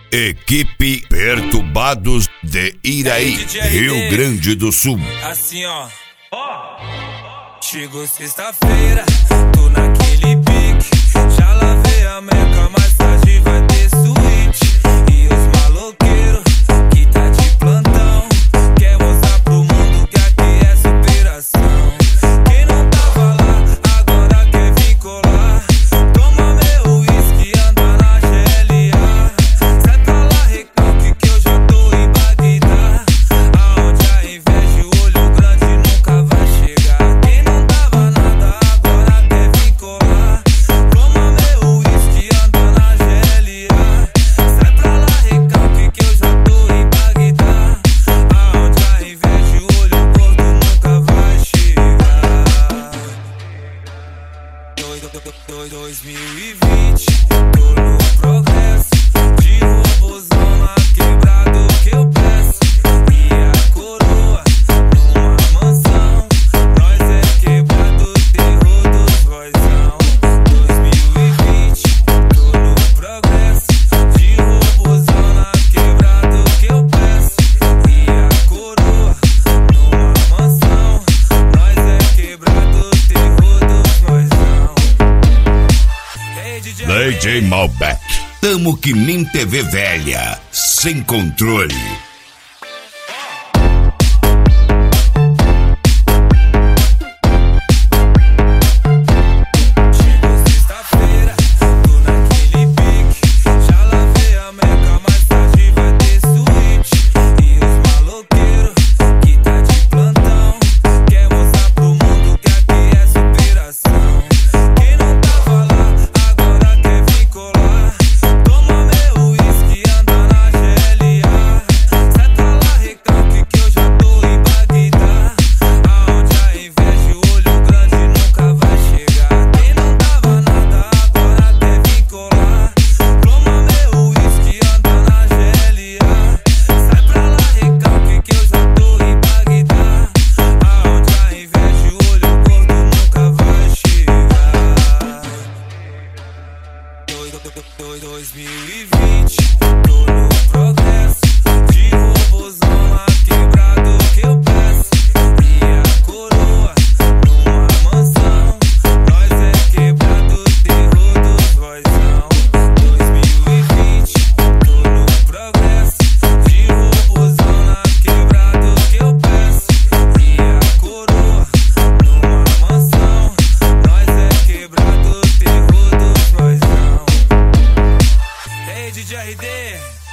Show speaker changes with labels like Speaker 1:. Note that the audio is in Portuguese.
Speaker 1: Equipe Perturbados de Iraí, Rio Grande do Sul.
Speaker 2: Assim ó, chegou sexta-feira, tô naquele pique. Já lavei a meca, mais tarde vai ter suíte. E os maloqueiros que tá de plantão quer mostrar pro mundo que aqui é superação. Quem não tava lá, agora quer vir colar. Toma meu uísque, anda na GLA. Sai pra lá, recalque que eu já tô em Bagdá, aonde a inveja e o olho grande nunca vai chegar. Quem não tava nada, agora quer vir colar. Toma meu uísque, anda na GLA. Sai pra lá, recalque que eu já tô em Bagdá, aonde a inveja e o olho gordo nunca vai chegar. 2020, tô no progresso, de robôzão na quebrado que eu peço. E a coroa numa mansão, nós é quebrado, terror dos vozão. 2020, tô no progresso, de robôzão na quebrado que eu peço. E a coroa numa mansão, nós é quebrado, terror dos vozão. Ei,
Speaker 1: DJ Malbec, tamo que nem TV velha, sem controle.
Speaker 2: Chegou sexta-feira, tô naquele pique. Já lavei a meca, mais tarde vai ter suíte. E os maloqueiros que tá de plantão quer mostrar pro mundo que aqui é superação. Quem não tava lá, agora quer vir colar. Toma meu uísque, anda na GLA. Sai pra lá, recalque que eu já tô em Bagdá, aonde a inveja e o olho grande nunca vai chegar. Quem não tava nada, agora quer vir colar. Toma meu uísque, anda na GLA. Sai pra lá, recalque que eu já tô em Bagdá, aonde a inveja e o olho gordo nunca vai chegar. 2020, tô no progresso, de robôzão na quebrado que eu peço. E a coroa numa mansão, nós é quebrado, terror dos vozão. 2020, tô no progresso, de robôzão na quebrado que eu peço. E a coroa numa mansão, nós é quebrado, terror dos vozão. Ei, DJ RD,